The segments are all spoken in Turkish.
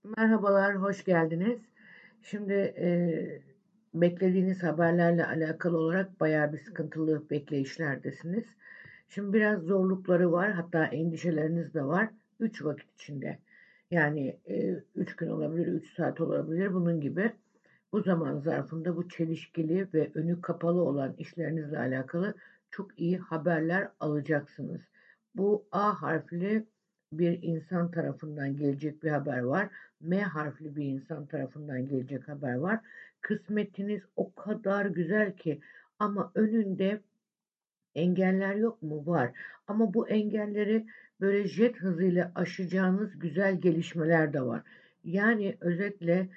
Merhabalar, hoş geldiniz. Şimdi beklediğiniz haberlerle alakalı olarak bayağı bir sıkıntılı bekleyişlerdesiniz. Şimdi biraz zorlukları var, hatta endişeleriniz de var. 3 vakit içinde. Yani 3 gün olabilir, 3 saat olabilir, bunun gibi. Bu zaman zarfında bu çelişkili ve önü kapalı olan işlerinizle alakalı çok iyi haberler alacaksınız. Bu A harfli bir insan tarafından gelecek bir haber var. M harfli bir insan tarafından gelecek haber var. Kısmetiniz o kadar güzel ki ama önünde engeller yok mu? Var. Ama bu engelleri böyle jet hızıyla aşacağınız güzel gelişmeler de var. Yani özetle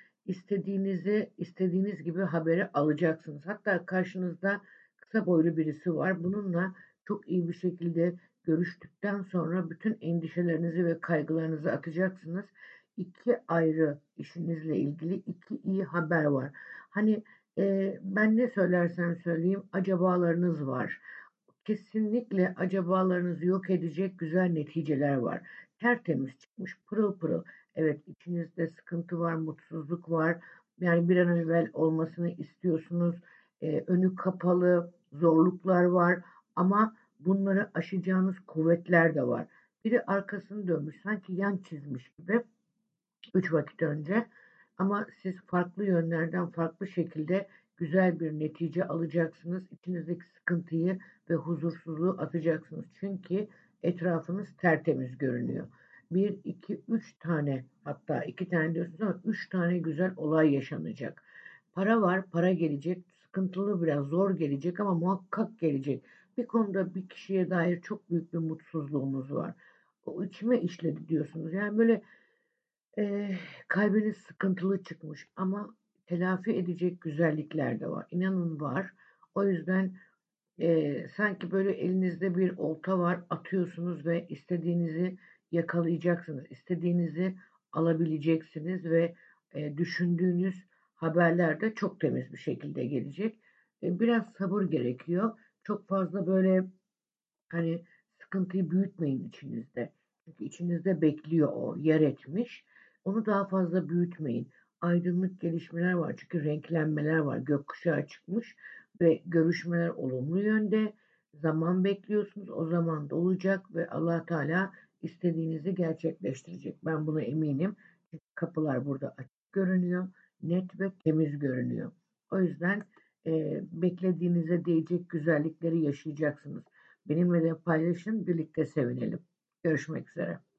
istediğiniz gibi haberi alacaksınız. Hatta karşınızda kısa boylu birisi var. Bununla çok iyi bir şekilde görüştükten sonra bütün endişelerinizi ve kaygılarınızı atacaksınız. İki ayrı işinizle ilgili iki iyi haber var. Hani ben ne söylersem söyleyeyim acabalarınız var. Kesinlikle acabalarınızı yok edecek güzel neticeler var. Tertemiz çıkmış, pırıl pırıl. Evet, içinizde sıkıntı var, mutsuzluk var. Yani bir an evvel olmasını istiyorsunuz. Önü kapalı, zorluklar var. Ama bunları aşacağınız kuvvetler de var. Biri arkasını dönmüş, sanki yan çizmiş gibi 3 vakit önce. Ama siz farklı yönlerden, farklı şekilde güzel bir netice alacaksınız. İçinizdeki sıkıntıyı ve huzursuzluğu atacaksınız. Çünkü etrafınız tertemiz görünüyor. Bir, iki, üç tane, hatta iki tane diyorsunuz ama üç tane güzel olay yaşanacak. Para var, para gelecek. Sıkıntılı, biraz zor gelecek ama muhakkak gelecek. Bir konuda bir kişiye dair çok büyük bir mutsuzluğunuz var. O içime işledi diyorsunuz. Yani böyle kalbiniz sıkıntılı çıkmış ama telafi edecek güzellikler de var. İnanın var. O yüzden sanki böyle elinizde bir olta var, atıyorsunuz ve istediğinizi yakalayacaksınız. İstediğinizi alabileceksiniz ve düşündüğünüz haberler de çok temiz bir şekilde gelecek. Biraz sabır gerekiyor. Çok fazla böyle hani sıkıntıyı büyütmeyin içinizde. Çünkü içinizde bekliyor o, yer etmiş. Onu daha fazla büyütmeyin. Aydınlık gelişmeler var çünkü renklenmeler var. Gökkuşağı çıkmış ve görüşmeler olumlu yönde. Zaman bekliyorsunuz. O zaman da olacak ve Allah Teala istediğinizi gerçekleştirecek. Ben buna eminim. Çünkü kapılar burada açık görünüyor. Net ve temiz görünüyor. O yüzden beklediğinize değecek güzellikleri yaşayacaksınız. Benimle de paylaşın, birlikte sevinelim. Görüşmek üzere.